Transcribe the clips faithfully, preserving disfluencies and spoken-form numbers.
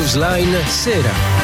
Newsline Sera.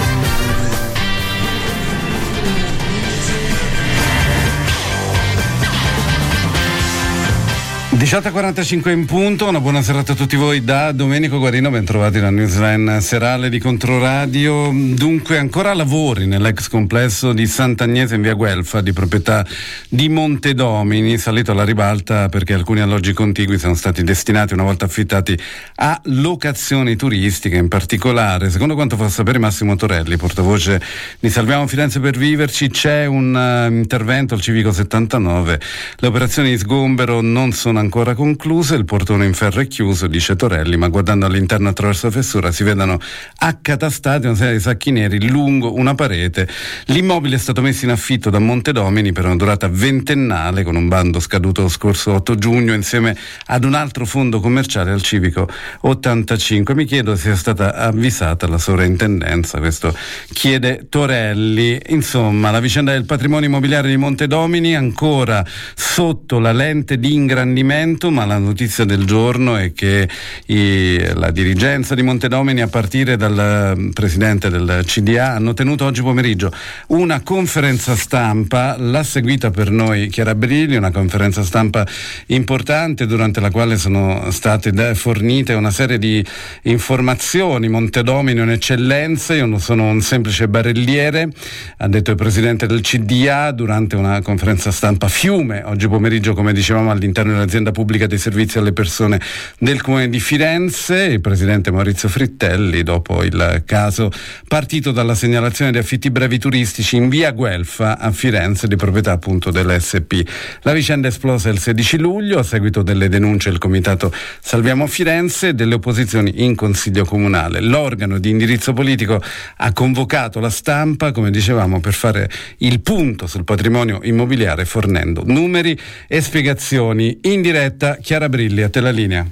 diciotto e quarantacinque in punto, una buona serata a tutti voi da Domenico Guarino, ben trovati alla newsline serale di Controradio. Dunque, ancora lavori nell'ex complesso di Sant'Agnese in via Guelfa, di proprietà di Montedomini, salito alla ribalta perché alcuni alloggi contigui sono stati destinati, una volta affittati, a locazioni turistiche. In particolare, secondo quanto fa sapere Massimo Torelli, portavoce di Salviamo Firenze per Viverci, c'è un uh, intervento al Civico settantanove, le operazioni di sgombero non sono ancora concluse, il portone in ferro è chiuso, dice Torelli, ma guardando all'interno attraverso la fessura si vedono accatastati una serie di sacchi neri lungo una parete. L'immobile è stato messo in affitto da Montedomini per una durata ventennale, con un bando scaduto lo scorso otto giugno, insieme ad un altro fondo commerciale al Civico ottantacinque. Mi chiedo se sia stata avvisata la sovrintendenza, questo chiede Torelli. Insomma, la vicenda del patrimonio immobiliare di Montedomini ancora sotto la lente di ingrandimento, ma la notizia del giorno è che i, la dirigenza di Montedomini, a partire dal presidente del C D A, hanno tenuto oggi pomeriggio una conferenza stampa, l'ha seguita per noi Chiara Brilli, una conferenza stampa importante durante la quale sono state fornite una serie di informazioni. Montedomini è un'eccellenza, io non sono un semplice barelliere, ha detto il presidente del C D A durante una conferenza stampa fiume oggi pomeriggio, come dicevamo, all'interno dell'azienda pubblica dei servizi alle persone del Comune di Firenze. Il presidente Maurizio Frittelli, dopo il caso partito dalla segnalazione di affitti brevi turistici in via Guelfa a Firenze, di proprietà appunto dell'S P. La vicenda è esplosa il sedici luglio a seguito delle denunce del comitato Salviamo Firenze e delle opposizioni in Consiglio Comunale. L'organo di indirizzo politico ha convocato la stampa, come dicevamo, per fare il punto sul patrimonio immobiliare, fornendo numeri e spiegazioni. In diretta Chiara Brilli, a te la linea.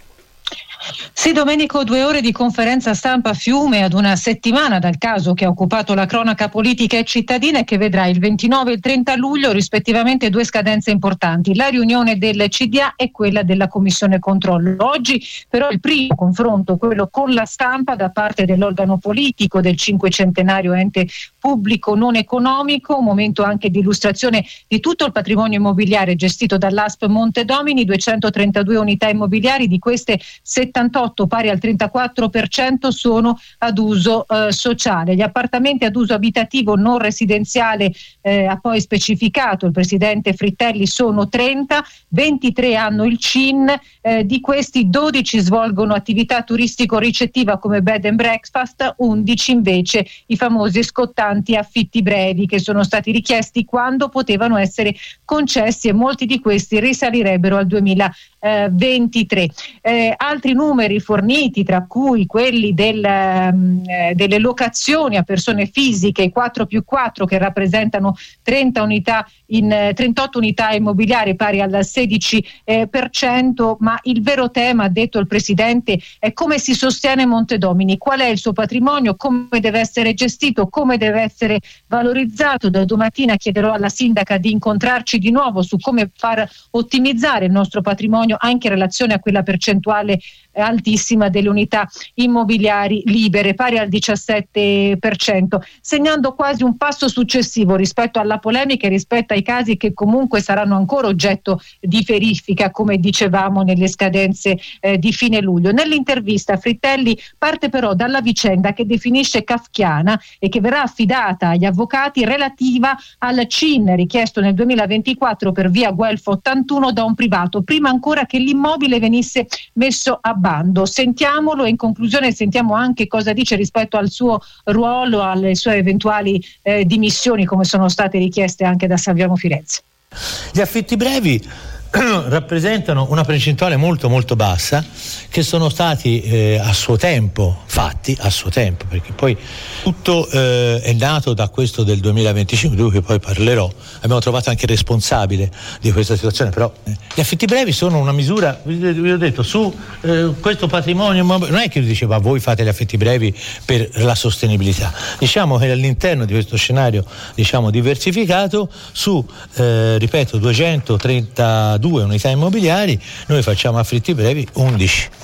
Sì, Domenico, due ore di conferenza stampa a Fiume ad una settimana dal caso che ha occupato la cronaca politica e cittadina e che vedrà il ventinove e il trenta luglio rispettivamente due scadenze importanti, la riunione del C D A e quella della Commissione Controllo. Oggi però il primo confronto, quello con la stampa da parte dell'organo politico del cinquecentenario ente pubblico non economico, un momento anche di illustrazione di tutto il patrimonio immobiliare gestito dall'A S P Montedomini, duecentotrentadue unità immobiliari, di queste settantotto, pari al trentaquattro per cento, sono ad uso eh, sociale. Gli appartamenti ad uso abitativo non residenziale, eh, ha poi specificato il presidente Frittelli, sono trenta, ventitré hanno il C I N, eh, di questi dodici svolgono attività turistico-ricettiva come bed and breakfast, undici invece i famosi scottanti affitti brevi che sono stati richiesti quando potevano essere concessi, e molti di questi risalirebbero al duemilaventitré. Eh, altri numeri forniti, tra cui quelli del, eh, delle locazioni a persone fisiche, quattro più quattro, che rappresentano trenta unità in eh, trentotto unità immobiliari, pari al sedici per cento, ma il vero tema, ha detto il presidente, è come si sostiene Montedomini, qual è il suo patrimonio, come deve essere gestito, come deve essere valorizzato. Da domattina chiederò alla sindaca di incontrarci di nuovo su come far ottimizzare il nostro patrimonio anche in relazione a quella percentuale altissima delle unità immobiliari libere, pari al diciassette per cento, segnando quasi un passo successivo rispetto alla polemica e rispetto ai casi che comunque saranno ancora oggetto di verifica, come dicevamo nelle scadenze eh, di fine luglio. Nell'intervista Frittelli parte però dalla vicenda che definisce kafkiana e che verrà affidata agli avvocati, relativa al C I N richiesto nel duemilaventiquattro per via Guelfa ottantuno da un privato, prima ancora che l'immobile venisse messo a bando. Sentiamolo e in conclusione sentiamo anche cosa dice rispetto al suo ruolo, alle sue eventuali eh, dimissioni, come sono state richieste anche da Salviamo Firenze. Gli affitti brevi rappresentano una percentuale molto molto bassa, che sono stati eh, a suo tempo fatti, a suo tempo, perché poi tutto eh, è nato da questo del duemilaventicinque, di cui poi parlerò. Abbiamo trovato anche il responsabile di questa situazione, però eh, gli affitti brevi sono una misura, vi ho detto, su eh, questo patrimonio. Non è che diceva voi fate gli affitti brevi per la sostenibilità, diciamo che all'interno di questo scenario, diciamo, diversificato, su eh, ripeto duecentotrentadue unità immobiliari, noi facciamo affitti brevi undici.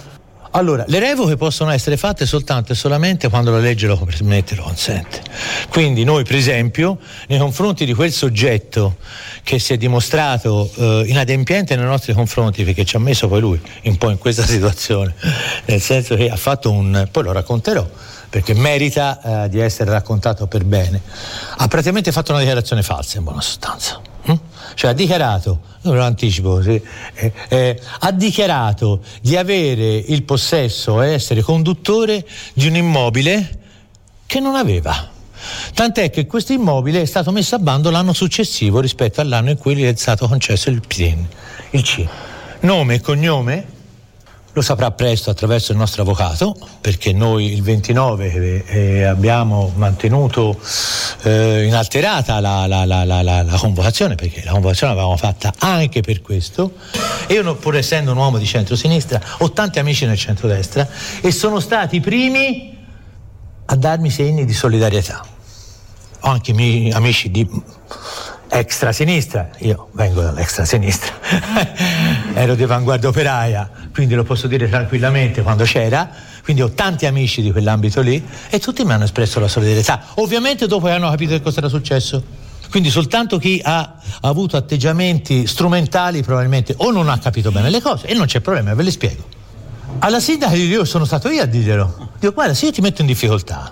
Allora, le revoche possono essere fatte soltanto e solamente quando la legge lo permette e lo consente. Quindi noi, per esempio, nei confronti di quel soggetto che si è dimostrato eh, inadempiente nei nostri confronti, perché ci ha messo poi lui un po' in questa situazione, nel senso che ha fatto un... poi lo racconterò, perché merita eh, di essere raccontato per bene, ha praticamente fatto una dichiarazione falsa in buona sostanza. Hm? Cioè ha dichiarato, non lo anticipo, sì, eh, eh, ha dichiarato di avere il possesso e essere conduttore di un immobile che non aveva. Tant'è che questo immobile è stato messo a bando l'anno successivo rispetto all'anno in cui gli è stato concesso il P I N, il C. Nome e cognome lo saprà presto attraverso il nostro avvocato, perché noi il ventinove eh, abbiamo mantenuto eh, inalterata la, la, la, la, la, la convocazione, perché la convocazione l'avevamo fatta anche per questo. E io, pur essendo un uomo di centrosinistra, ho tanti amici nel centrodestra e sono stati i primi a darmi segni di solidarietà. Ho anche i miei amici di extra sinistra, io vengo dall'extra sinistra, ero di Avanguardia Operaia, quindi lo posso dire tranquillamente quando c'era, quindi ho tanti amici di quell'ambito lì e tutti mi hanno espresso la solidarietà, ovviamente dopo che hanno capito che cosa era successo. Quindi soltanto chi ha, ha avuto atteggiamenti strumentali probabilmente o non ha capito bene le cose, e non c'è problema, ve le spiego. Alla sindaca io sono stato io a dirglielo, dico guarda, se io ti metto in difficoltà,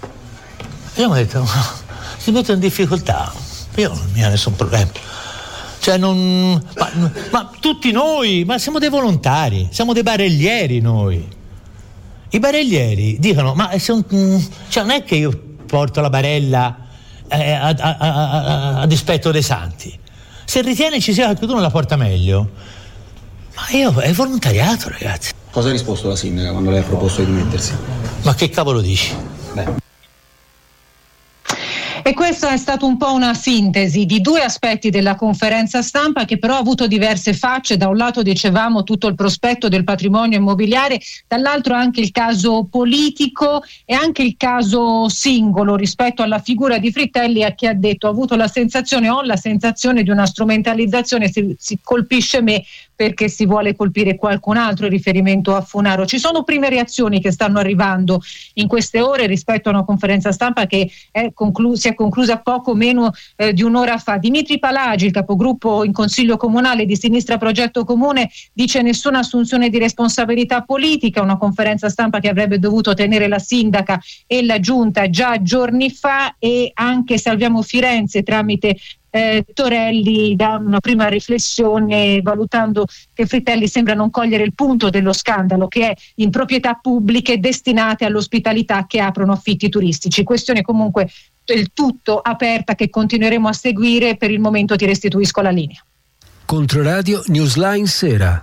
e io mi ho detto ti metto in difficoltà, io non mi ha nessun problema, cioè non ma, ma tutti noi, ma siamo dei volontari, siamo dei barellieri noi. I barellieri dicono ma se un, cioè non è che io porto la barella eh, a, a, a, a, a dispetto dei santi, se ritiene ci sia qualcuno la porta meglio, ma io è volontariato, ragazzi. Cosa ha risposto la sindaca quando lei ha proposto di dimettersi? Ma che cavolo dici? Beh. E questa è stata un po' una sintesi di due aspetti della conferenza stampa, che però ha avuto diverse facce. Da un lato dicevamo tutto il prospetto del patrimonio immobiliare, dall'altro anche il caso politico e anche il caso singolo rispetto alla figura di Frittelli, a chi ha detto: ho avuto la sensazione, ho la sensazione di una strumentalizzazione, si, si colpisce me perché si vuole colpire qualcun altro, in riferimento a Funaro. Ci sono prime reazioni che stanno arrivando in queste ore rispetto a una conferenza stampa che è conclu- si è conclusa poco meno eh, di un'ora fa. Dimitri Palagi, il capogruppo in Consiglio Comunale di Sinistra Progetto Comune, dice nessuna assunzione di responsabilità politica, una conferenza stampa che avrebbe dovuto tenere la sindaca e la giunta già giorni fa. E anche Salviamo Firenze tramite Eh, Torelli dà una prima riflessione, valutando che Frittelli sembra non cogliere il punto dello scandalo, che è in proprietà pubbliche destinate all'ospitalità che aprono affitti turistici. Questione comunque del tutto aperta che continueremo a seguire. Per il momento ti restituisco la linea. Controradio Newsline Sera.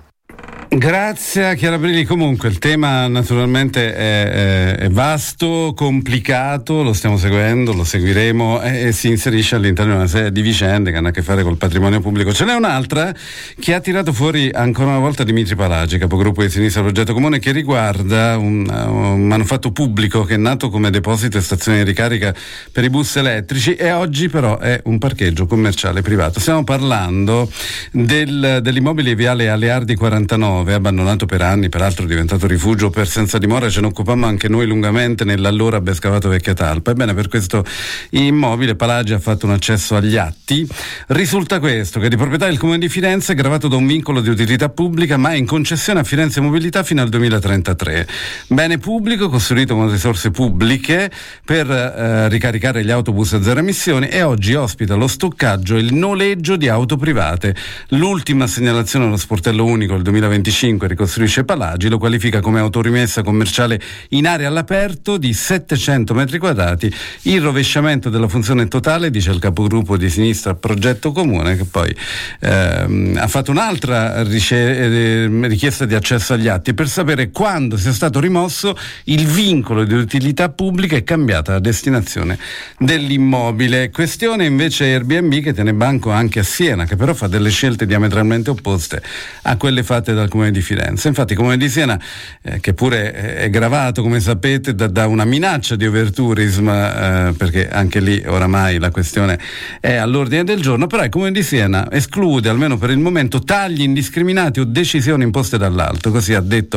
Grazie a Chiara Brilli. Comunque il tema naturalmente è, è, è vasto, complicato, lo stiamo seguendo, lo seguiremo e, e si inserisce all'interno di una serie di vicende che hanno a che fare col patrimonio pubblico. Ce n'è un'altra che ha tirato fuori ancora una volta Dimitri Palagi, capogruppo di Sinistra Progetto Comune, che riguarda un, un manufatto pubblico che è nato come deposito e stazione di ricarica per i bus elettrici e oggi però è un parcheggio commerciale privato. Stiamo parlando del, dell'immobile viale Aleardi quarantanove, abbandonato per anni, peraltro diventato rifugio per senza dimora. Ce ne occupammo anche noi lungamente nell'allora ben scavato Vecchia Talpa. Ebbene, per questo immobile Palagi ha fatto un accesso agli atti. Risulta questo, che è di proprietà del Comune di Firenze, gravato da un vincolo di utilità pubblica, ma è in concessione a Firenze Mobilità fino al duemilatrentatré. Bene pubblico costruito con risorse pubbliche per eh, ricaricare gli autobus a zero emissioni, e oggi ospita lo stoccaggio e il noleggio di auto private. L'ultima segnalazione allo sportello unico, il duemilaventicinque, ricostruisce Palagi, lo qualifica come autorimessa commerciale in area all'aperto di settecento metri quadrati, il rovesciamento della funzione totale, dice il capogruppo di Sinistra Progetto Comune, che poi ehm, ha fatto un'altra rice- richiesta di accesso agli atti per sapere quando sia stato rimosso il vincolo di utilità pubblica e cambiata la destinazione dell'immobile. Questione invece Airbnb, che tiene banco anche a Siena, che però fa delle scelte diametralmente opposte a quelle fatte dal Comune di Firenze. Infatti il Comune di Siena, eh, che pure è gravato, come sapete, da, da una minaccia di overtourism, eh, perché anche lì oramai la questione è all'ordine del giorno, però il Comune di Siena esclude, almeno per il momento, tagli indiscriminati o decisioni imposte dall'alto. Così ha detto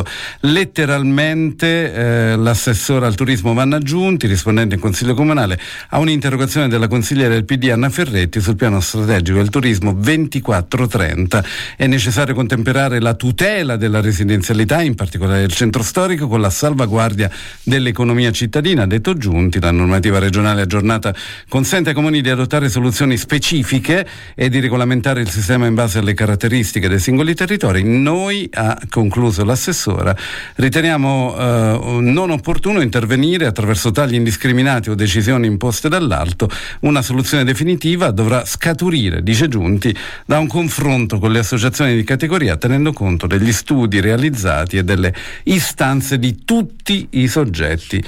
letteralmente eh, l'assessore al turismo Vanna Giunti, rispondendo in Consiglio Comunale a un'interrogazione della consigliera del P D Anna Ferretti sul piano strategico del turismo ventiquattro trenta. È necessario contemperare la tutela della residenzialità, in particolare del centro storico, con la salvaguardia dell'economia cittadina. Ha detto Giunti, la normativa regionale aggiornata consente ai comuni di adottare soluzioni specifiche e di regolamentare il sistema in base alle caratteristiche dei singoli territori. Noi, ha concluso l'assessora, riteniamo eh, non opportuno intervenire attraverso tagli indiscriminati o decisioni imposte dall'alto. Una soluzione definitiva dovrà scaturire, dice Giunti, da un confronto con le associazioni di categoria, tenendo conto degli studi realizzati e delle istanze di tutti i soggetti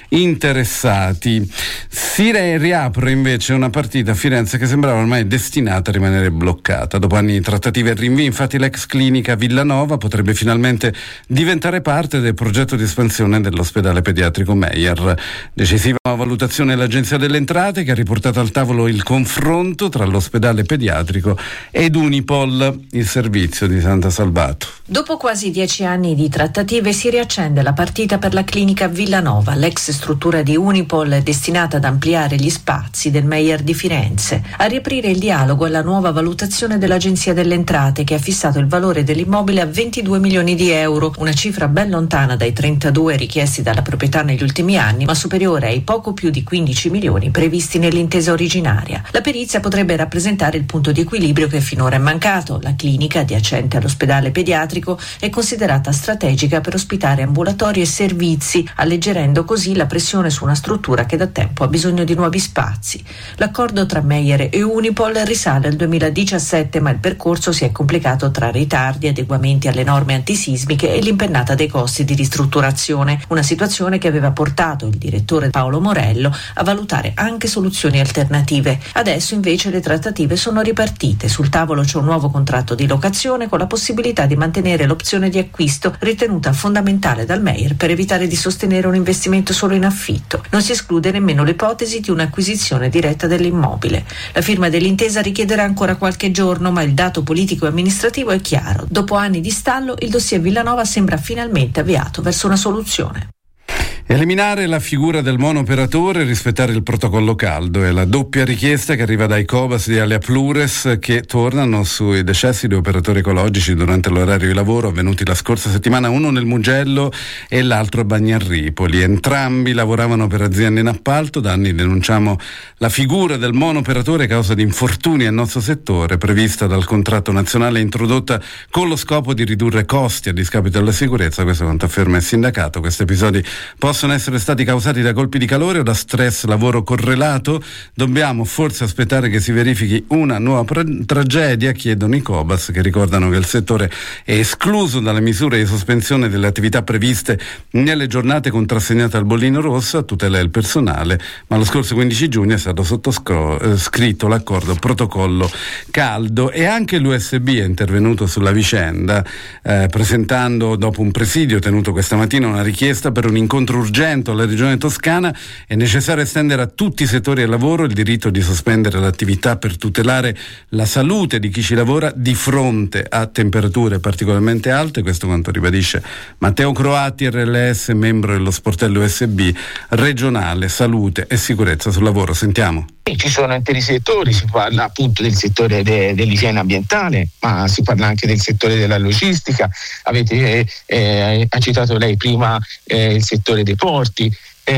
interessati. Si riapre invece una partita a Firenze che sembrava ormai destinata a rimanere bloccata. Dopo anni di trattative e rinvii, infatti, l'ex clinica Villanova potrebbe finalmente diventare parte del progetto di espansione dell'ospedale pediatrico Meyer. Decisiva valutazione dell'Agenzia delle Entrate, che ha riportato al tavolo il confronto tra l'ospedale pediatrico ed Unipol, il servizio di Santa Salvato. Dopo quasi dieci anni di trattative si riaccende la partita per la clinica Villanova, l'ex struttura di Unipol destinata ad ampliare gli spazi del Meyer di Firenze. A riaprire il dialogo è la nuova valutazione dell'Agenzia delle Entrate, che ha fissato il valore dell'immobile a ventidue milioni di euro, una cifra ben lontana dai trentadue richiesti dalla proprietà negli ultimi anni, ma superiore ai poco più di quindici milioni previsti nell'intesa originaria. La perizia potrebbe rappresentare il punto di equilibrio che finora è mancato. La clinica, adiacente all'ospedale pediatrico, è considerata strategica per ospitare ambulatori e servizi, alleggerendo così la pressione su una struttura che da tempo ha bisogno di nuovi spazi. L'accordo tra Meyer e Unipol risale al duemiladiciassette, ma il percorso si è complicato tra ritardi, adeguamenti alle norme antisismiche e l'impennata dei costi di ristrutturazione, una situazione che aveva portato il direttore Paolo Morello a valutare anche soluzioni alternative. Adesso invece le trattative sono ripartite. Sul tavolo c'è un nuovo contratto di locazione con la possibilità di mantenere l'opzione di acquisto, ritenuta fondamentale dal Meyer per evitare di sostenere un investimento solo in affitto. Non si esclude nemmeno l'ipotesi di un'acquisizione diretta dell'immobile. La firma dell'intesa richiederà ancora qualche giorno, ma il dato politico e amministrativo è chiaro. Dopo anni di stallo, il dossier Villanova sembra finalmente avviato verso una soluzione. Eliminare la figura del monoperatore e rispettare il protocollo caldo è la doppia richiesta che arriva dai Cobas di Alia Plures, che tornano sui decessi di operatori ecologici durante l'orario di lavoro avvenuti la scorsa settimana, uno nel Mugello e l'altro a Bagnarripoli. Entrambi lavoravano per aziende in appalto. Da anni denunciamo la figura del monoperatore a causa di infortuni al nostro settore, prevista dal contratto nazionale e introdotta con lo scopo di ridurre costi a discapito della sicurezza. Questo è quanto afferma il sindacato. Questi episodi possono possono essere stati causati da colpi di calore o da stress lavoro correlato. Dobbiamo forse aspettare che si verifichi una nuova pra- tragedia, chiedono i Cobas, che ricordano che il settore è escluso dalle misure di sospensione delle attività previste nelle giornate contrassegnate al bollino rosso a tutela del personale, ma lo scorso quindici giugno è stato sottoscritto l'accordo protocollo caldo e anche l'U S B è intervenuto sulla vicenda, eh, presentando dopo un presidio tenuto questa mattina una richiesta per un incontro urgente alla Regione Toscana. È necessario estendere a tutti i settori del lavoro il diritto di sospendere l'attività per tutelare la salute di chi ci lavora di fronte a temperature particolarmente alte. Questo quanto ribadisce Matteo Croati, R L S, membro dello sportello U S B regionale salute e sicurezza sul lavoro. Sentiamo. Ci sono interi settori, si parla appunto del settore de, dell'igiene ambientale, ma si parla anche del settore della logistica. Avete eh, eh, ha citato lei prima eh, il settore dei porti.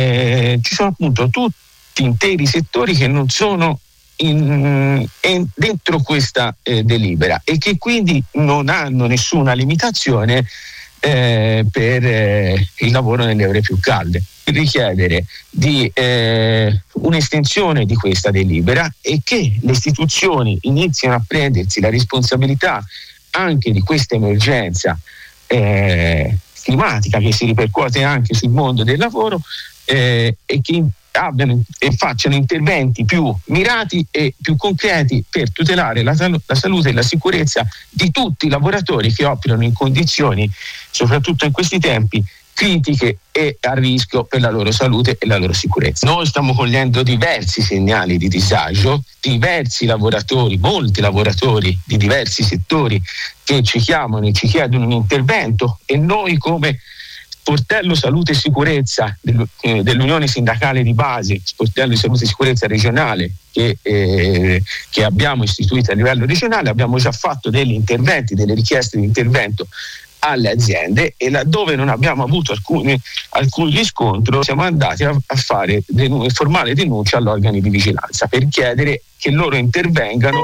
Eh, ci sono appunto tutti interi settori che non sono in, in, dentro questa eh, delibera e che quindi non hanno nessuna limitazione eh, per eh, il lavoro nelle ore più calde. Richiedere di eh, un'estensione di questa delibera e che le istituzioni iniziano a prendersi la responsabilità anche di questa emergenza eh, climatica che si ripercuote anche sul mondo del lavoro eh, e che abbiano e facciano interventi più mirati e più concreti per tutelare la, sal- la salute e la sicurezza di tutti i lavoratori che operano in condizioni, soprattutto in questi tempi, critiche e a rischio per la loro salute e la loro sicurezza. Noi stiamo cogliendo diversi segnali di disagio, diversi lavoratori, molti lavoratori di diversi settori che ci chiamano e ci chiedono un intervento, e noi come Sportello Salute e Sicurezza dell'Unione Sindacale di Base, Sportello di Salute e Sicurezza regionale che, eh, che abbiamo istituito a livello regionale, abbiamo già fatto degli interventi, delle richieste di intervento alle aziende, e laddove non abbiamo avuto alcun, alcun riscontro siamo andati a, a fare den- formale denuncia agli organi di vigilanza per chiedere che loro intervengano.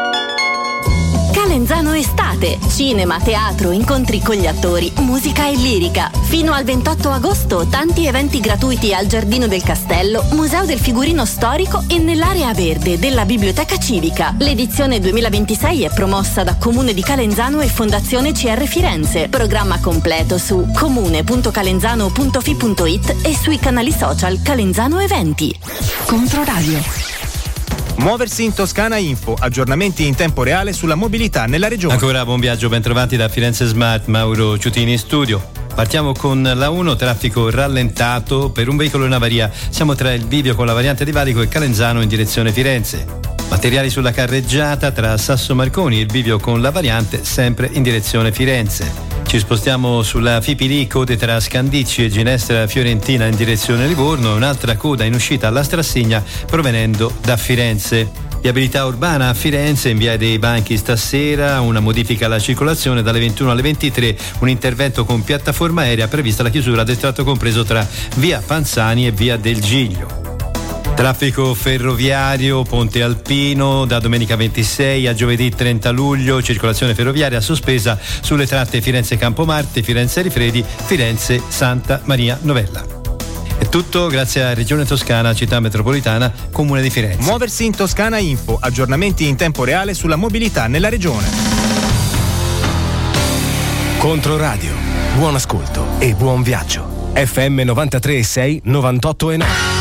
Calenzano Estate, cinema, teatro, incontri con gli attori, musica e lirica. Fino al ventotto agosto tanti eventi gratuiti al Giardino del Castello, Museo del Figurino Storico e nell'area verde della Biblioteca Civica. L'edizione duemilaventisei è promossa da Comune di Calenzano e Fondazione C R Firenze. Programma completo su comune punto calenzano punto fi punto it e sui canali social Calenzano Eventi. Controradio. Muoversi in Toscana Info, aggiornamenti in tempo reale sulla mobilità nella regione. Ancora buon viaggio, ben trovati da Firenze Smart, Mauro Ciutini in studio. Partiamo con la uno, traffico rallentato per un veicolo in avaria. Siamo tra il bivio con la variante di Valico e Calenzano in direzione Firenze. Materiali sulla carreggiata tra Sasso Marconi e il bivio con la variante sempre in direzione Firenze. Ci spostiamo sulla Fipili, code tra Scandicci e Ginestra Fiorentina in direzione Livorno, un'altra coda in uscita alla Strassigna provenendo da Firenze. Viabilità urbana a Firenze in via dei Banchi stasera, una modifica alla circolazione dalle ventuno alle ventitré, un intervento con piattaforma aerea, prevista la chiusura del tratto compreso tra via Panzani e via del Giglio. Traffico ferroviario, Ponte Alpino, da domenica ventisei a giovedì trenta luglio, circolazione ferroviaria sospesa sulle tratte Firenze Campomarte, Firenze Rifredi, Firenze Santa Maria Novella. È tutto grazie a Regione Toscana, Città Metropolitana, Comune di Firenze. Muoversi in Toscana Info, aggiornamenti in tempo reale sulla mobilità nella regione. Controradio, buon ascolto e buon viaggio. F M novantatré e sei, novantotto e nove.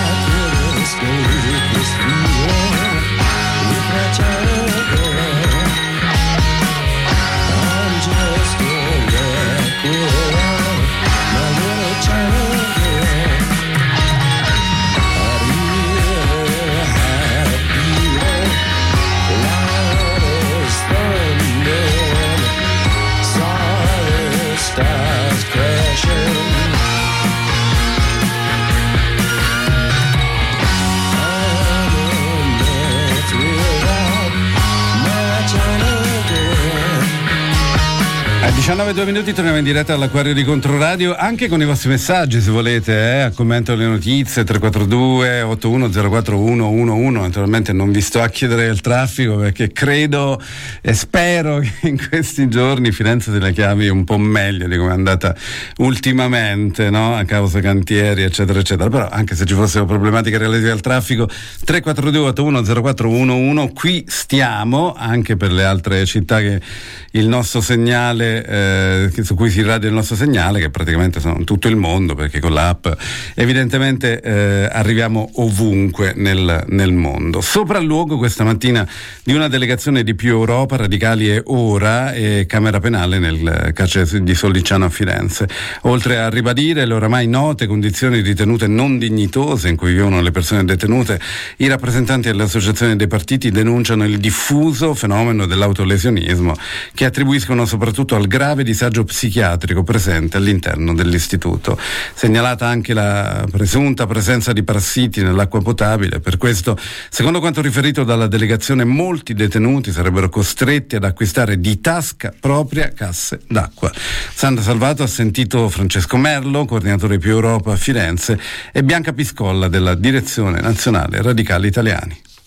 diciannove e due minuti, torniamo in diretta all'Acquario di Controradio, anche con i vostri messaggi se volete, eh, a commento alle notizie. Tre quattro due otto uno zero quattro uno uno uno. Naturalmente non vi sto a chiedere il traffico, perché credo e spero che in questi giorni Firenze se la chiavi un po' meglio di come è andata ultimamente, no? A causa cantieri eccetera eccetera. Però anche se ci fossero problematiche relative al traffico, tre quattro due otto uno zero quattro uno uno, qui stiamo, anche per le altre città che il nostro segnale eh, su cui si irradia il nostro segnale, che praticamente sono tutto il mondo, perché con l'app evidentemente eh, arriviamo ovunque nel, nel mondo. Sopralluogo questa mattina di una delegazione di Più Europa, Radicali e Ora e Camera Penale nel carcere di Sollicciano a Firenze. Oltre a ribadire le oramai note condizioni ritenute non dignitose in cui vivono le persone detenute, i rappresentanti delle associazioni dei partiti denunciano il diffuso fenomeno dell'autolesionismo, che attribuiscono soprattutto al grave disagio psichiatrico presente all'interno dell'istituto. Segnalata anche la presunta presenza di parassiti nell'acqua potabile. Per questo, secondo quanto riferito dalla delegazione, molti detenuti sarebbero costretti ad acquistare di tasca propria casse d'acqua. Sandra Salvato ha sentito Francesco Merlo, coordinatore Più Europa a Firenze, e Bianca Piscolla della Direzione Nazionale Radicali Italiani.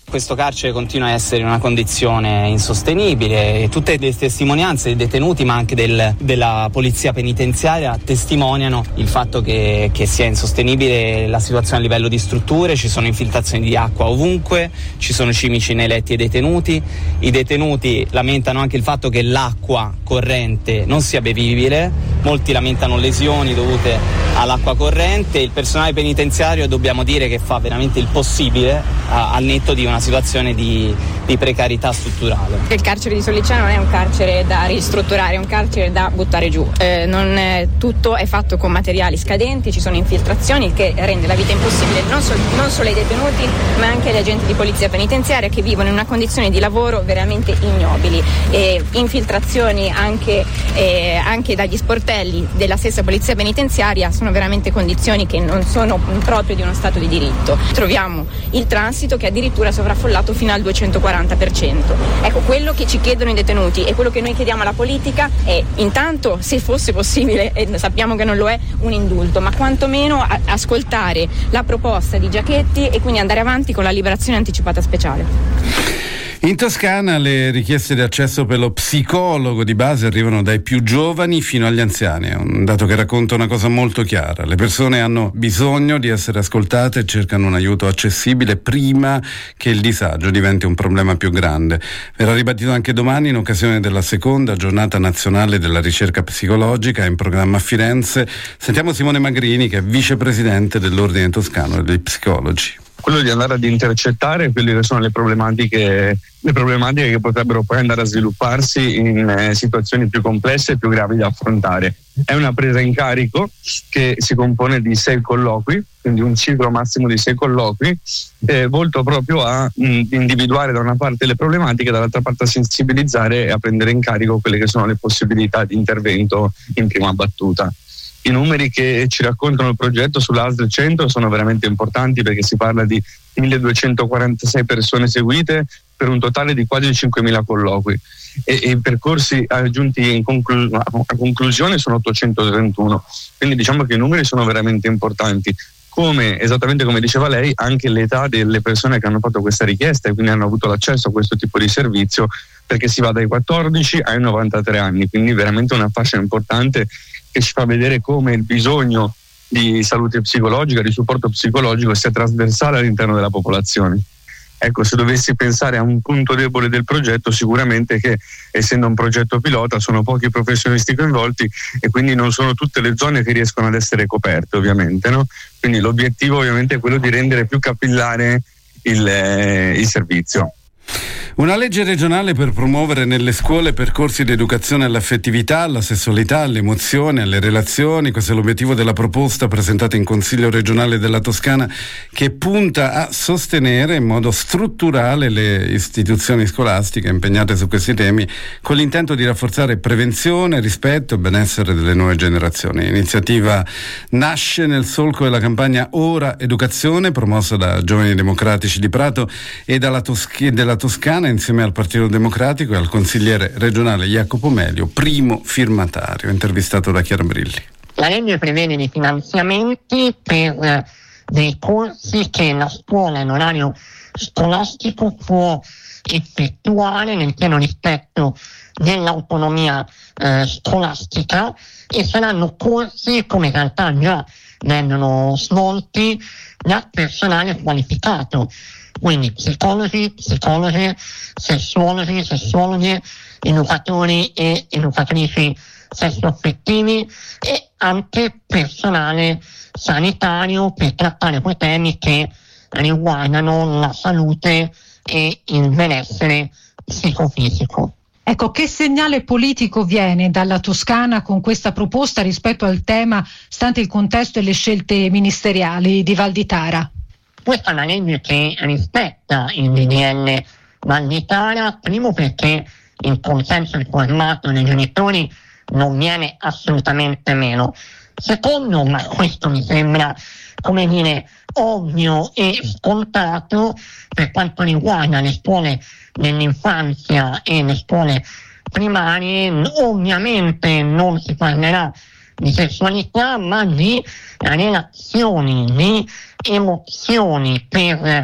Questo carcere continua a essere in una condizione insostenibile e tutte le testimonianze dei detenuti ma anche del, della polizia penitenziaria testimoniano il fatto che, che sia insostenibile la situazione a livello di strutture, ci sono infiltrazioni di acqua ovunque, ci sono cimici nei letti ai detenuti, i detenuti lamentano anche il fatto che l'acqua corrente non sia bevibile, molti lamentano lesioni dovute all'acqua corrente, il personale penitenziario dobbiamo dire che fa veramente il possibile a, al netto di una situazione di, di precarietà strutturale. Il carcere di Sollicciano non è un carcere da ristrutturare, è un carcere da buttare giù. Eh, non è, tutto è fatto con materiali scadenti, ci sono infiltrazioni che rende la vita impossibile non, sol, non solo ai detenuti ma anche agli agenti di polizia penitenziaria che vivono in una condizione di lavoro veramente ignobili. E infiltrazioni anche, eh, anche dagli sportelli della stessa polizia penitenziaria sono veramente condizioni che non sono proprio di uno stato di diritto. Troviamo il transito che addirittura sovraffollato fino al duecentoquaranta per cento. Ecco, quello che ci chiedono i detenuti e quello che noi chiediamo alla politica è intanto, se fosse possibile, e sappiamo che non lo è, un indulto, ma quantomeno a- ascoltare la proposta di Giachetti e quindi andare avanti con la liberazione anticipata speciale. In Toscana le richieste di accesso per lo psicologo di base arrivano dai più giovani fino agli anziani, è un dato che racconta una cosa molto chiara: le persone hanno bisogno di essere ascoltate e cercano un aiuto accessibile prima che il disagio diventi un problema più grande. Verrà ribadito anche domani in occasione della seconda giornata nazionale della ricerca psicologica in programma a Firenze. Sentiamo Simone Magrini, che è vicepresidente dell'Ordine Toscano degli Psicologi. Quello di andare ad intercettare quelle che sono le problematiche, le problematiche che potrebbero poi andare a svilupparsi in eh, situazioni più complesse e più gravi da affrontare. È una presa in carico che si compone di sei colloqui, quindi un ciclo massimo di sei colloqui, eh, volto proprio a mh, individuare da una parte le problematiche, dall'altra parte a sensibilizzare e a prendere in carico quelle che sono le possibilità di intervento in prima battuta. I numeri che ci raccontano il progetto sull'A S L Centro sono veramente importanti, perché si parla di milleduecentoquarantasei persone seguite per un totale di quasi cinquemila colloqui e, e i percorsi aggiunti in conclu- a conclusione sono ottocentotrentuno, quindi diciamo che i numeri sono veramente importanti. Come, esattamente come diceva lei, anche l'età delle persone che hanno fatto questa richiesta e quindi hanno avuto l'accesso a questo tipo di servizio, perché si va dai quattordici ai novantatré anni, quindi veramente una fascia importante che ci fa vedere come il bisogno di salute psicologica, di supporto psicologico sia trasversale all'interno della popolazione. Ecco, se dovessi pensare a un punto debole del progetto, sicuramente che, essendo un progetto pilota, sono pochi i professionisti coinvolti e quindi non sono tutte le zone che riescono ad essere coperte, ovviamente, no? Quindi l'obiettivo ovviamente è quello di rendere più capillare il, eh, il servizio. Una legge regionale per promuovere nelle scuole percorsi di educazione all'affettività, alla sessualità, alle emozioni, alle relazioni. Questo è l'obiettivo della proposta presentata in Consiglio regionale della Toscana, che punta a sostenere in modo strutturale le istituzioni scolastiche impegnate su questi temi, con l'intento di rafforzare prevenzione, rispetto e benessere delle nuove generazioni. L'iniziativa nasce nel solco della campagna Ora Educazione, promossa da Giovani Democratici di Prato e dalla Tosc- della Toscana, insieme al Partito Democratico e al consigliere regionale Jacopo Melio, primo firmatario, intervistato da Chiara Brilli. La legge prevede dei finanziamenti per eh, dei corsi che la scuola in orario scolastico può effettuare nel pieno rispetto dell'autonomia eh, scolastica, e saranno corsi come in realtà già vengono svolti da personale qualificato, quindi psicologi, psicologi, sessuologi, sessuologi, educatori e educatrici sessuaffettivi e anche personale sanitario, per trattare quei temi che riguardano la salute e il benessere psicofisico. Ecco, che segnale politico viene dalla Toscana con questa proposta rispetto al tema, stante il contesto e le scelte ministeriali di Valditara? Questa è una legge che rispetta il D D L Valditara, primo perché il consenso informato dei genitori non viene assolutamente meno. Secondo, ma questo mi sembra, come dire, ovvio e scontato, per quanto riguarda le scuole dell'infanzia e le scuole primarie, ovviamente non si parlerà di sessualità, ma di relazioni, di emozioni per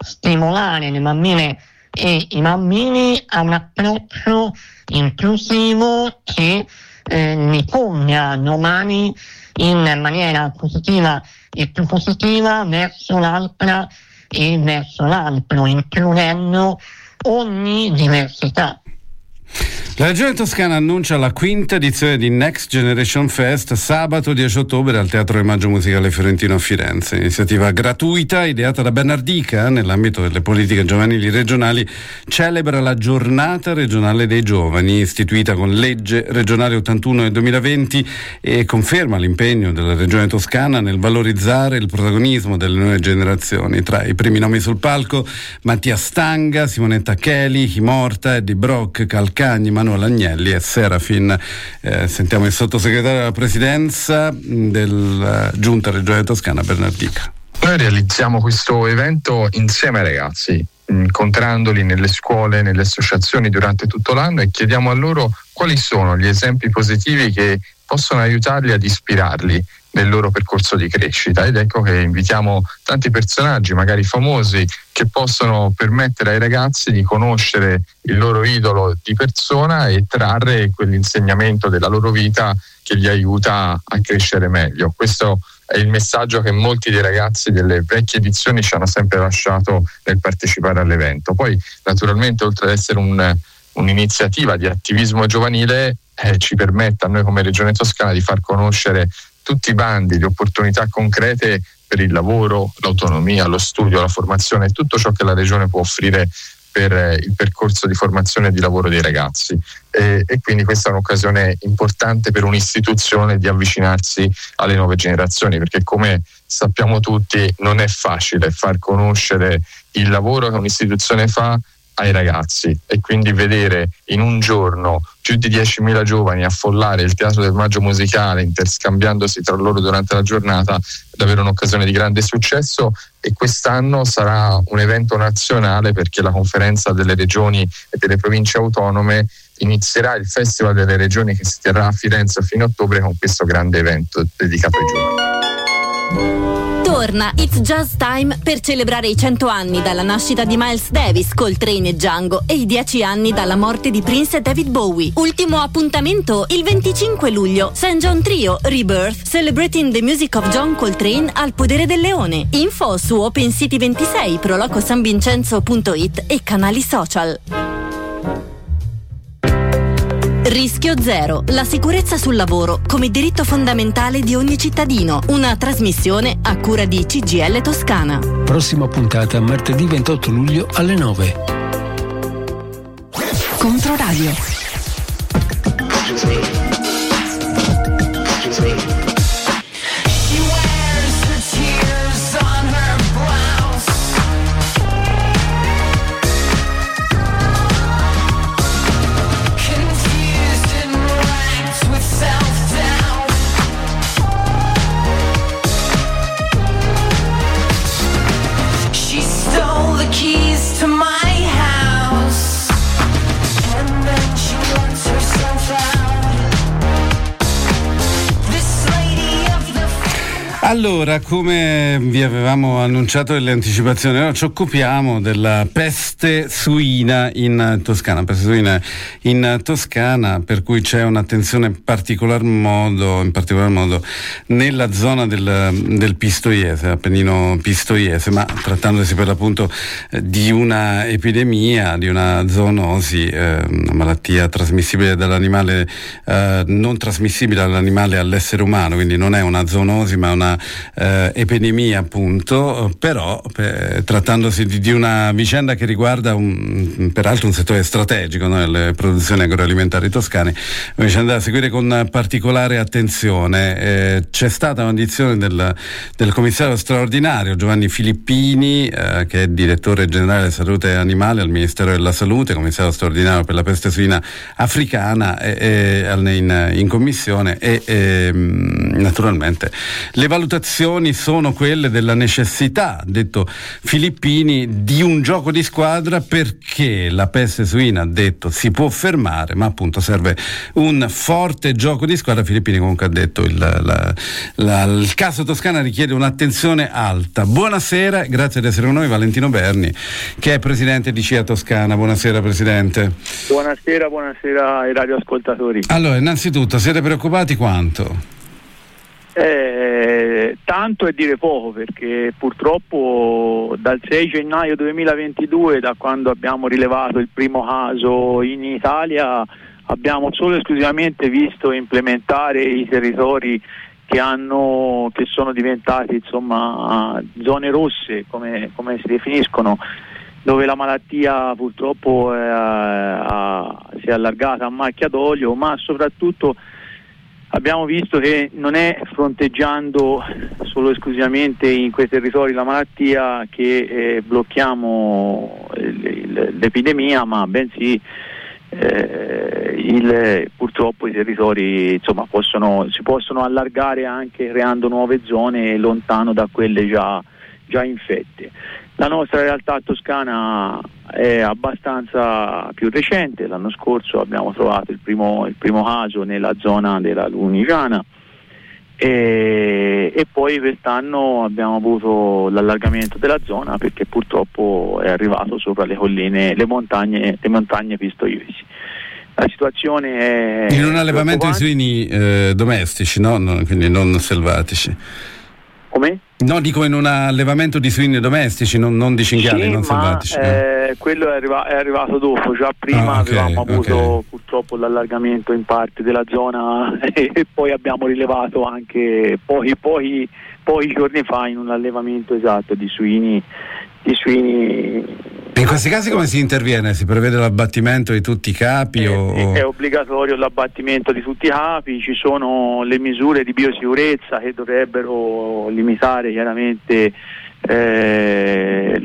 stimolare le bambine e i bambini a un approccio inclusivo che eh, li ponga domani in maniera positiva e più positiva verso l'altra e verso l'altro, includendo ogni diversità. La Regione Toscana annuncia la quinta edizione di Next Generation Fest sabato dieci ottobre al Teatro del Maggio Musicale Fiorentino a Firenze. Iniziativa gratuita ideata da Bernardica nell'ambito delle politiche giovanili regionali, celebra la Giornata regionale dei giovani istituita con legge regionale ottantuno del duemilaventi e conferma l'impegno della Regione Toscana nel valorizzare il protagonismo delle nuove generazioni. Tra i primi nomi sul palco Mattia Stanga, Simonetta Cheli, Chimorta, Eddie Brock, Calcagni, Manuel Agnelli e Serafin. Eh, sentiamo il sottosegretario della Presidenza della Giunta Regionale Toscana, Bernardica. Noi realizziamo questo evento insieme ai ragazzi, incontrandoli nelle scuole, nelle associazioni durante tutto l'anno, e chiediamo a loro quali sono gli esempi positivi che possono aiutarli ad ispirarli nel loro percorso di crescita, ed ecco che invitiamo tanti personaggi, magari famosi, che possono permettere ai ragazzi di conoscere il loro idolo di persona e trarre quell'insegnamento della loro vita che li aiuta a crescere meglio. Questo è il messaggio che molti dei ragazzi delle vecchie edizioni ci hanno sempre lasciato nel partecipare all'evento. Poi naturalmente, oltre ad essere un, un'iniziativa di attivismo giovanile, eh, ci permette a noi come Regione Toscana di far conoscere tutti i bandi, le opportunità concrete per il lavoro, l'autonomia, lo studio, la formazione, tutto ciò che la Regione può offrire per il percorso di formazione e di lavoro dei ragazzi. E, e quindi questa è un'occasione importante per un'istituzione di avvicinarsi alle nuove generazioni, perché come sappiamo tutti non è facile far conoscere il lavoro che un'istituzione fa ai ragazzi, e quindi vedere in un giorno più di diecimila giovani affollare il Teatro del Maggio Musicale interscambiandosi tra loro durante la giornata è davvero un'occasione di grande successo. E quest'anno sarà un evento nazionale, perché la Conferenza delle Regioni e delle Province Autonome inizierà il Festival delle Regioni che si terrà a Firenze a fine ottobre con questo grande evento dedicato ai giovani. Torna It's Just Time per celebrare i cento anni dalla nascita di Miles Davis, Coltrane e Django, e i dieci anni dalla morte di Prince e David Bowie. Ultimo appuntamento il venticinque luglio, Saint John Trio Rebirth, Celebrating the Music of John Coltrane al Podere del Leone. Info su Open City ventisei, prolocosanvincenzo punto it e canali social. Rischio Zero, la sicurezza sul lavoro come diritto fondamentale di ogni cittadino. Una trasmissione a cura di C G I L Toscana. Prossima puntata martedì ventotto luglio alle nove. Controradio. Allora, come vi avevamo annunciato nelle anticipazioni, ora ci occupiamo della peste suina in Toscana, peste suina in Toscana, per cui c'è un'attenzione in particolar modo, in particolar modo nella zona del, del Pistoiese, Appennino Pistoiese, ma trattandosi per l'appunto eh, di una epidemia, di una zoonosi, eh, una malattia trasmissibile dall'animale, eh, non trasmissibile dall'animale all'essere umano, quindi non è una zoonosi ma una Eh, epidemia appunto, però per, trattandosi di, di una vicenda che riguarda un, peraltro un settore strategico, no, delle produzioni agroalimentari toscane, una vicenda da seguire con particolare attenzione. Eh, c'è stata un'audizione del, del commissario straordinario Giovanni Filippini, eh, che è direttore generale della salute animale al Ministero della Salute, commissario straordinario per la peste suina africana, e, e, in, in commissione e, e naturalmente le valutazioni valutazioni sono quelle della necessità, detto Filippini, di un gioco di squadra, perché la peste suina, ha detto, si può fermare, ma appunto serve un forte gioco di squadra. Filippini comunque ha detto il, la, la, il caso Toscana richiede un'attenzione alta. Buonasera, grazie di essere con noi Valentino Berni, che è presidente di C I A Toscana. Buonasera Presidente. Buonasera, buonasera ai radioascoltatori. Allora, innanzitutto, siete preoccupati quanto? Eh, tanto è dire poco, perché purtroppo dal sei gennaio duemilaventidue, da quando abbiamo rilevato il primo caso in Italia, abbiamo solo e esclusivamente visto implementare i territori che hanno che sono diventati insomma zone rosse, come, come si definiscono, dove la malattia purtroppo eh, ha, si è allargata a macchia d'olio, ma soprattutto abbiamo visto che non è fronteggiando solo e esclusivamente in quei territori la malattia che eh, blocchiamo il, il, l'epidemia, ma bensì eh, il, purtroppo i territori insomma possono, si possono allargare anche creando nuove zone lontano da quelle già, già infette. La nostra realtà toscana è abbastanza più recente. L'anno scorso abbiamo trovato il primo, il primo caso nella zona della Lunigiana e, e poi quest'anno abbiamo avuto l'allargamento della zona, perché purtroppo è arrivato sopra le colline, le montagne, le montagne pistoiesi. La situazione è in un allevamento di suini eh, domestici, no? No, quindi non selvatici. Come? No, dico in un allevamento di suini domestici, non, non di cinghiali, sì, non ma, selvatici. Eh, no. Quello è, arriva- è arrivato dopo, già prima ah, okay, avevamo avuto okay. purtroppo l'allargamento in parte della zona e, e poi abbiamo rilevato anche poi, poi, poi giorni fa in un allevamento esatto di suini, di suini. In questi casi come si interviene? Si prevede l'abbattimento di tutti i capi? È, o... è obbligatorio l'abbattimento di tutti i capi, ci sono le misure di biosicurezza che dovrebbero limitare chiaramente eh,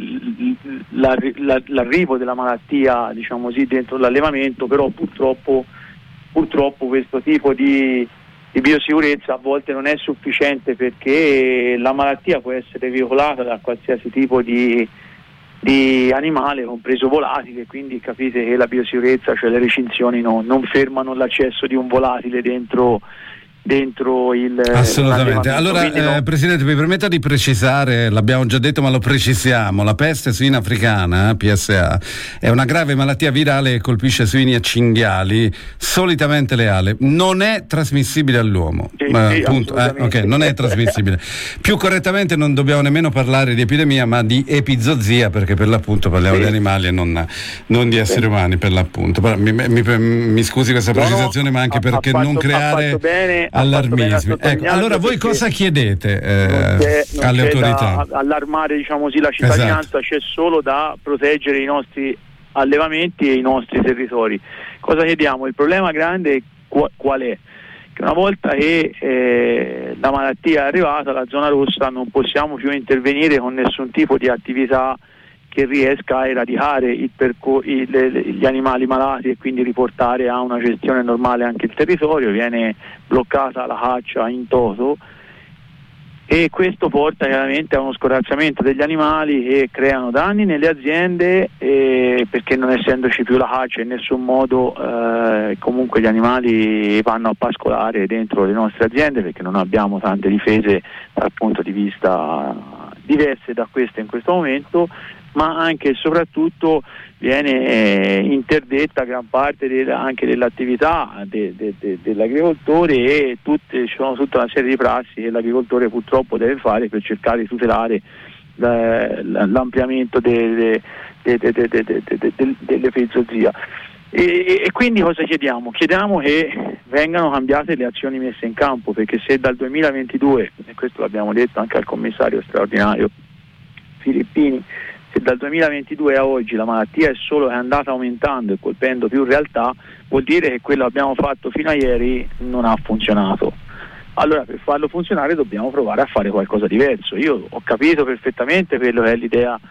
l'arrivo della malattia, diciamo così, dentro l'allevamento, però purtroppo, purtroppo questo tipo di, di biosicurezza a volte non è sufficiente, perché la malattia può essere veicolata da qualsiasi tipo di di animale, compreso volatile, quindi capite che la biosicurezza, cioè le recinzioni no, non fermano l'accesso di un volatile dentro dentro il assolutamente. Allora Quindi, no. eh, Presidente, mi permetta di precisare, l'abbiamo già detto ma lo precisiamo, la peste suina africana, P S A, è una grave malattia virale che colpisce suini e cinghiali, solitamente leale, non è trasmissibile all'uomo. Sì, eh, sì, punto. Eh, ok, non è trasmissibile. Più correttamente non dobbiamo nemmeno parlare di epidemia, ma di epizozia, perché per l'appunto parliamo sì. di animali e non, non di esseri sì. umani, per l'appunto. Però mi, mi, mi scusi questa precisazione, no, no, ma anche perché fatto, non creare bene, allarmismi. Ecco, allora voi cosa chiedete eh, non c'è, non alle autorità? Da allarmare, diciamo così, la cittadinanza, esatto. C'è solo da proteggere i nostri allevamenti e i nostri territori. Cosa chiediamo? Il problema grande qual, qual è? Che una volta che eh, la malattia è arrivata alla zona rossa non possiamo più intervenire con nessun tipo di attività che riesca a eradicare il percor- il, le, gli animali malati e quindi riportare a una gestione normale anche il territorio. Viene bloccata la caccia in toto e questo porta chiaramente a uno scorazzamento degli animali che creano danni nelle aziende, eh, perché non essendoci più la caccia in nessun modo eh, comunque gli animali vanno a pascolare dentro le nostre aziende, perché non abbiamo tante difese dal punto di vista diverse da queste in questo momento, ma anche e soprattutto viene eh, interdetta gran parte de- anche dell'attività de- de- de- dell'agricoltore e tutte, ci sono tutta una serie di prassi che l'agricoltore purtroppo deve fare per cercare di tutelare la- la- l'ampliamento de- de- de- de- de- de- de- de- dell'epizozia. E, e quindi cosa chiediamo? Chiediamo che vengano cambiate le azioni messe in campo, perché se dal duemilaventidue, e questo l'abbiamo detto anche al commissario straordinario Filippini, se dal duemilaventidue a oggi la malattia è solo è andata aumentando e colpendo più realtà, vuol dire che quello che abbiamo fatto fino a ieri non ha funzionato. Allora per farlo funzionare dobbiamo provare a fare qualcosa di diverso. Io ho capito perfettamente quello che è l'idea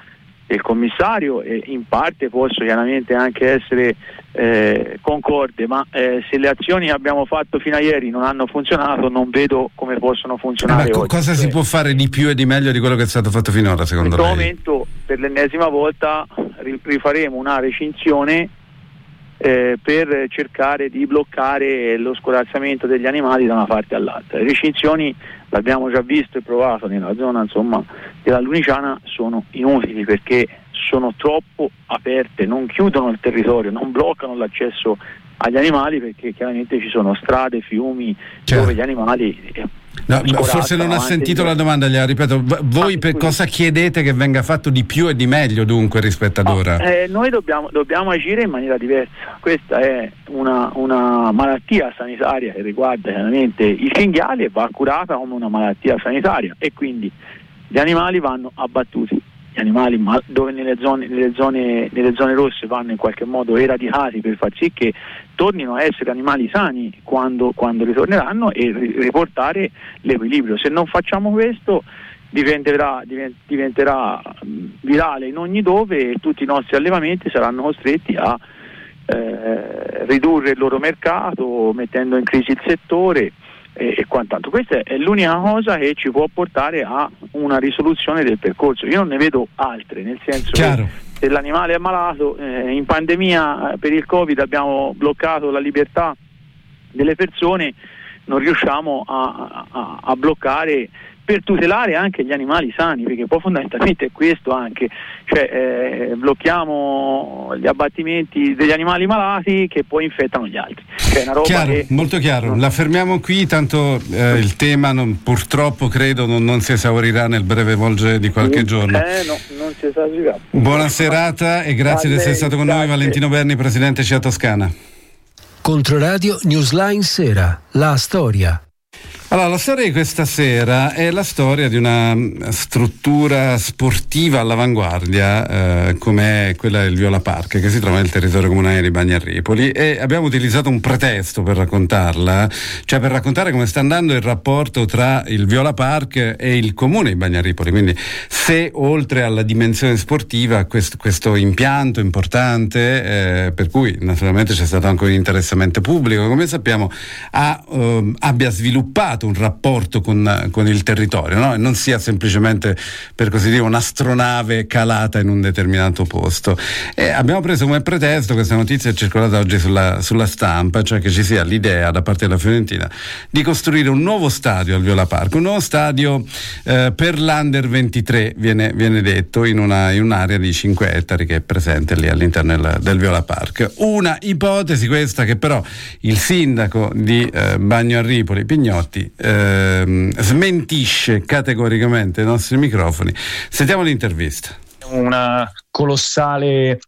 del commissario, e in parte posso chiaramente anche essere eh, concorde, ma eh, se le azioni che abbiamo fatto fino a ieri non hanno funzionato, non vedo come possono funzionare eh, ma oggi. Cosa si può fare di più e di meglio di quello che è stato fatto finora, secondo lei? In lei? questo momento, per l'ennesima volta, rifaremo una recinzione eh, per cercare di bloccare lo scorazzamento degli animali da una parte all'altra. Le recinzioni, l'abbiamo già visto e provato nella zona, insomma, della Lunigiana, sono inutili perché sono troppo aperte, non chiudono il territorio, non bloccano l'accesso agli animali, perché chiaramente ci sono strade, fiumi, certo, dove gli animali eh, no, forse non ha sentito la domanda, gliela ripeto. Voi ah, per scusi. Cosa chiedete che venga fatto di più e di meglio, dunque, rispetto ad ah, ora? Eh, noi dobbiamo, dobbiamo agire in maniera diversa. Questa è una, una malattia sanitaria che riguarda chiaramente il cinghiale e va curata come una malattia sanitaria, e quindi gli animali vanno abbattuti. Gli animali dove nelle zone, nelle zone, nelle zone rosse vanno in qualche modo eradicati per far sì che tornino a essere animali sani quando, quando ritorneranno, e riportare l'equilibrio. Se non facciamo questo diventerà, diventerà virale in ogni dove, e tutti i nostri allevamenti saranno costretti a eh, ridurre il loro mercato, mettendo in crisi il settore e quant'altro. Questa è l'unica cosa che ci può portare a una risoluzione del percorso. Io non ne vedo altre, nel senso Chiaro. che se l'animale è malato, eh, in pandemia eh, per il Covid abbiamo bloccato la libertà delle persone, non riusciamo a, a, a bloccare per tutelare anche gli animali sani, perché poi fondamentalmente è questo anche, cioè eh, blocchiamo gli abbattimenti degli animali malati che poi infettano gli altri. Cioè, una roba chiaro, che... molto chiaro. La fermiamo qui, tanto eh, il tema non, purtroppo credo non, non si esaurirà nel breve volgere di qualche giorno. Eh, no, non si esaurirà. Buona serata e grazie di essere stato con noi, Valentino Berni, presidente C I A Toscana. Controradio Newsline Sera, la storia. Allora, la storia di questa sera è la storia di una struttura sportiva all'avanguardia eh, come quella del Viola Park, che si trova nel territorio comunale di Bagnarripoli, e abbiamo utilizzato un pretesto per raccontarla, cioè per raccontare come sta andando il rapporto tra il Viola Park e il comune di Bagnarripoli. Quindi se oltre alla dimensione sportiva questo, questo impianto importante, eh, per cui naturalmente c'è stato anche un interessamento pubblico, come sappiamo, ha, eh, abbia sviluppato un rapporto con, con il territorio, no? E non sia semplicemente, per così dire, un'astronave calata in un determinato posto. E abbiamo preso come pretesto, questa notizia è circolata oggi sulla, sulla stampa, cioè che ci sia l'idea da parte della Fiorentina di costruire un nuovo stadio al Viola Park, un nuovo stadio eh, per l'Under ventitré, viene, viene detto, in, una, in un'area di cinque ettari che è presente lì all'interno del, del Viola Park. Una ipotesi questa che però il sindaco di eh, Bagnarripoli, Pignotti, Ehm, smentisce categoricamente ai nostri microfoni. Sentiamo l'intervista. Una colossale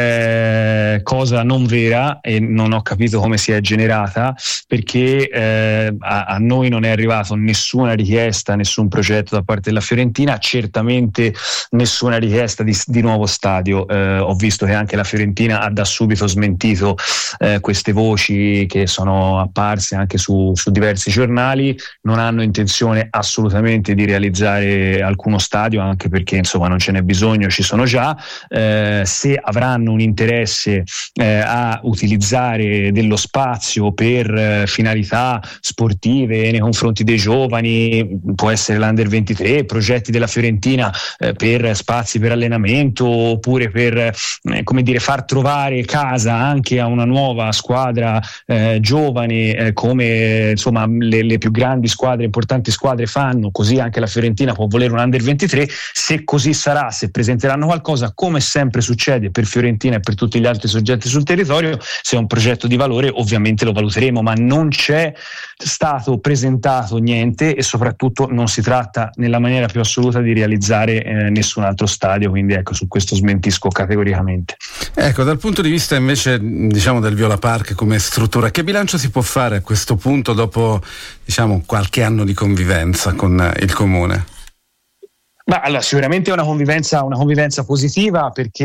eh, cosa non vera, e non ho capito come si è generata, perché eh, a, a noi non è arrivato nessuna richiesta, nessun progetto da parte della Fiorentina, certamente nessuna richiesta di, di nuovo stadio. Eh, ho visto che anche la Fiorentina ha da subito smentito eh, queste voci che sono apparse anche su, su diversi giornali. Non hanno intenzione assolutamente di realizzare alcuno stadio, anche perché insomma non ce n'è bisogno, ci sono già. Eh, se avranno un interesse eh, a utilizzare dello spazio per eh, finalità sportive nei confronti dei giovani, può essere l'Under ventitré, progetti della Fiorentina eh, per spazi per allenamento, oppure per eh, come dire, far trovare casa anche a una nuova squadra eh, giovane, eh, come insomma le, le più grandi squadre, importanti squadre fanno, così anche la Fiorentina può volere un Under ventitré. Se così sarà, se presenteranno qualcosa, come sempre succede per Fiorentina e per tutti gli altri soggetti sul territorio, se è un progetto di valore ovviamente lo valuteremo, ma non c'è stato presentato niente, e soprattutto non si tratta nella maniera più assoluta di realizzare eh, nessun altro stadio, quindi ecco, su questo smentisco categoricamente. Ecco, dal punto di vista invece, diciamo, del Viola Park come struttura, che bilancio si può fare a questo punto dopo, diciamo, qualche anno di convivenza con il comune? Ma allora, sicuramente è una convivenza, una convivenza positiva, perché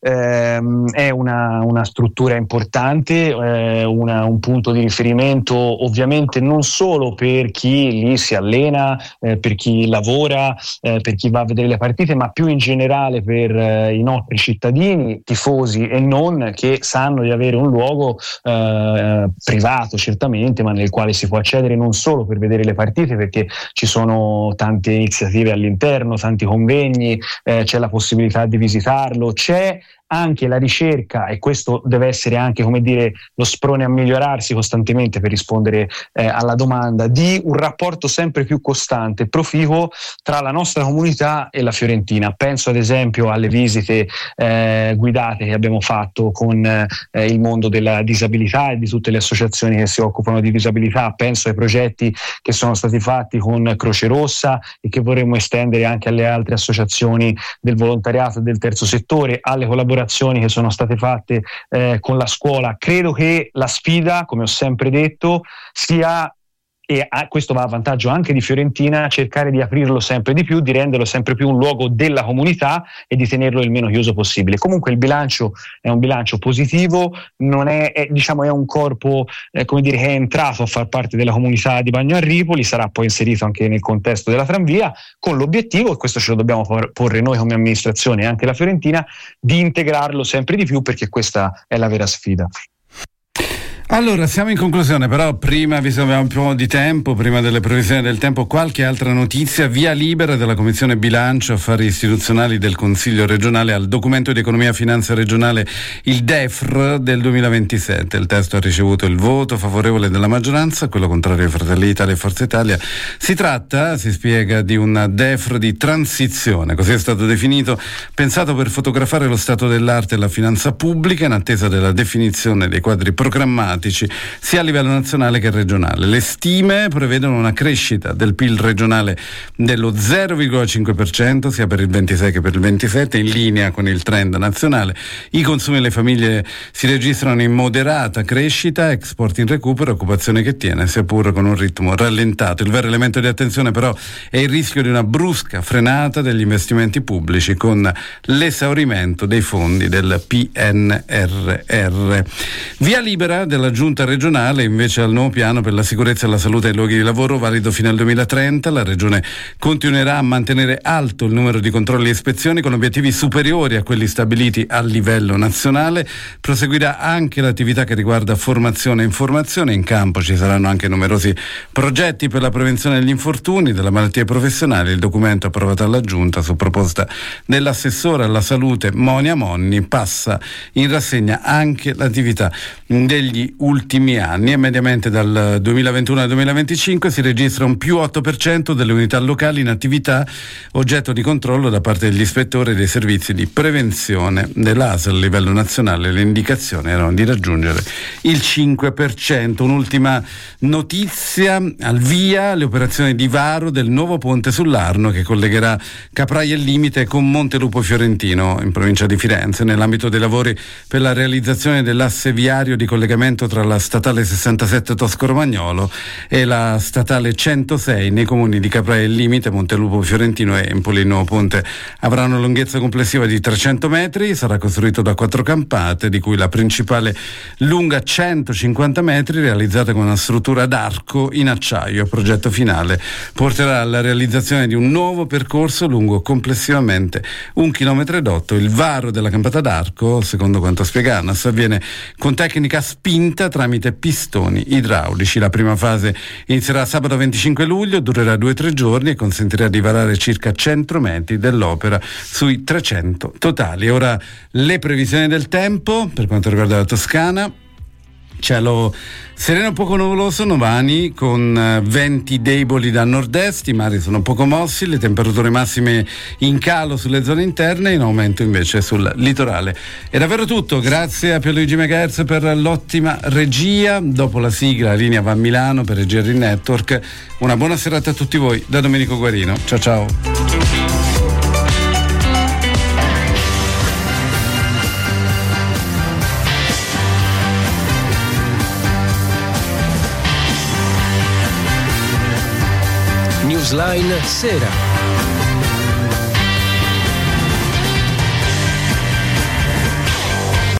ehm, è una, una struttura importante, eh, una, un punto di riferimento ovviamente non solo per chi lì si allena, eh, per chi lavora, eh, per chi va a vedere le partite, ma più in generale per eh, i nostri cittadini, tifosi e non, che sanno di avere un luogo eh, privato certamente, ma nel quale si può accedere non solo per vedere le partite, perché ci sono tante iniziative all'interno, tanti convegni, eh, c'è la possibilità di visitarlo, c'è anche la ricerca, e questo deve essere anche, come dire, lo sprone a migliorarsi costantemente per rispondere eh, alla domanda, di un rapporto sempre più costante e proficuo tra la nostra comunità e la Fiorentina. Penso ad esempio alle visite eh, guidate che abbiamo fatto con eh, il mondo della disabilità e di tutte le associazioni che si occupano di disabilità, penso ai progetti che sono stati fatti con Croce Rossa e che vorremmo estendere anche alle altre associazioni del volontariato e del terzo settore, alle collaborazioni che sono state fatte eh, con la scuola. Credo che la sfida, come ho sempre detto, sia, e a, questo va a vantaggio anche di Fiorentina, cercare di aprirlo sempre di più, di renderlo sempre più un luogo della comunità e di tenerlo il meno chiuso possibile. Comunque il bilancio è un bilancio positivo, non è, è, diciamo, è un corpo eh, come dire, che è entrato a far parte della comunità di Bagno a Ripoli, sarà poi inserito anche nel contesto della tranvia, con l'obiettivo, e questo ce lo dobbiamo porre noi come amministrazione e anche la Fiorentina, di integrarlo sempre di più, perché questa è la vera sfida. Allora, siamo in conclusione, però prima, visto che abbiamo un po' di tempo, prima delle previsioni del tempo, qualche altra notizia: via libera della Commissione Bilancio Affari Istituzionali del Consiglio regionale al documento di economia e finanza regionale, il D E F R del duemilaventisette. Il testo ha ricevuto il voto favorevole della maggioranza, quello contrario di Fratelli d'Italia e Forza Italia. Si tratta, si spiega, di un D E F R di transizione, così è stato definito, pensato per fotografare lo stato dell'arte e la finanza pubblica in attesa della definizione dei quadri programmatici sia a livello nazionale che regionale. Le stime prevedono una crescita del P I L regionale dello zero virgola cinque per cento sia per il ventisei che per il ventisette, in linea con il trend nazionale. I consumi delle famiglie si registrano in moderata crescita, export in recupero, occupazione che tiene, sia pure con un ritmo rallentato. Il vero elemento di attenzione però è il rischio di una brusca frenata degli investimenti pubblici con l'esaurimento dei fondi del P N R R. Via libera della Giunta regionale invece al nuovo piano per la sicurezza e la salute ai luoghi di lavoro, valido fino al duemilatrenta. La Regione continuerà a mantenere alto il numero di controlli e ispezioni con obiettivi superiori a quelli stabiliti a livello nazionale. Proseguirà anche l'attività che riguarda formazione e informazione. In campo ci saranno anche numerosi progetti per la prevenzione degli infortuni, delle malattie professionali. Il documento approvato alla Giunta su proposta dell'assessore alla salute Monia Monni passa in rassegna anche l'attività degli ultimi anni, e mediamente dal duemilaventuno al duemilaventicinque si registra un più otto per cento delle unità locali in attività oggetto di controllo da parte degli ispettori dei servizi di prevenzione dell'A S L. A livello nazionale le indicazioni erano di raggiungere il cinque per cento. Un'ultima notizia: al via le operazioni di varo del nuovo ponte sull'Arno che collegherà Capraia e Limite con Montelupo Fiorentino in provincia di Firenze, nell'ambito dei lavori per la realizzazione dell'asse viario di collegamento tra la statale sessantasette Tosco-Romagnolo e la statale centosei nei comuni di Capraia e Limite, Montelupo Fiorentino e Empoli. Il nuovo ponte avrà una lunghezza complessiva di trecento metri, sarà costruito da quattro campate, di cui la principale lunga centocinquanta metri, realizzata con una struttura ad arco in acciaio. Il progetto finale porterà alla realizzazione di un nuovo percorso lungo complessivamente un chilometro ed otto. Il varo della campata d'arco, secondo quanto spiega ANAS, avviene con tecnica spinta tramite pistoni idraulici. La prima fase inizierà sabato venticinque luglio, durerà due o tre giorni e consentirà di varare circa cento metri dell'opera sui trecento totali. Ora le previsioni del tempo per quanto riguarda la Toscana. Cielo sereno poco nuvoloso domani con venti deboli da nord-est, i mari sono poco mossi, le temperature massime in calo sulle zone interne, in aumento invece sul litorale. È davvero tutto, grazie a Pierluigi Megahertz per l'ottima regia. Dopo la sigla la linea va a Milano per G R Network. Una buona serata a tutti voi da Domenico Guarino, ciao ciao. Newsline Sera.